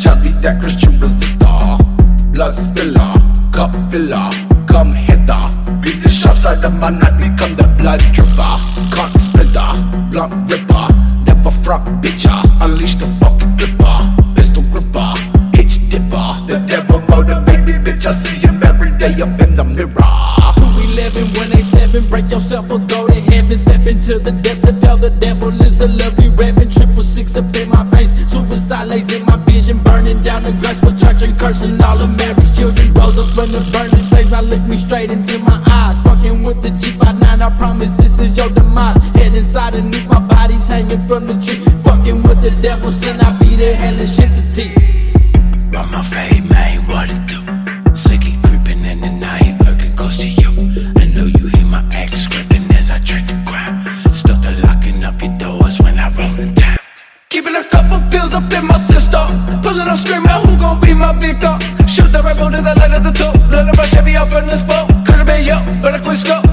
Charlie, that Christian resistor. Blood spiller, cup filler, come hither. Beat the sharp side of my knife, become the blood dripper. Can't splitter, blunt ripper. Never front bitcher, unleash the fucking clipper. Pistol gripper, itch dipper. The devil motivate me, bitch, I see him every day up in the mirror. 211, 187, break yourself or go to heaven. Step into the depths and tell the devil is the lovely reverend. 666 up in my face, suicide lays in my vision. Burning down the graceful church and cursing all of Mary's children. Rose up from the burning flames, now look me straight into my eyes. Fucking with the G59, I promise this is your demise. Head inside and my body's hanging from the tree. Fucking with the devil, sin, I be the hellish entity. Run my fade, man, what it do? Sick it creeping in the night, lurking close to you. I know you hear my ex scribbling as I tread the ground. Still the locking up your doors when I roam the town. Keeping a couple pills up in my system. Pulling up screaming, who gon' be my victim? Shoot the rainbow to the light of the top. Blood of my Chevy out from this phone. Could've been yo, but I quit scope.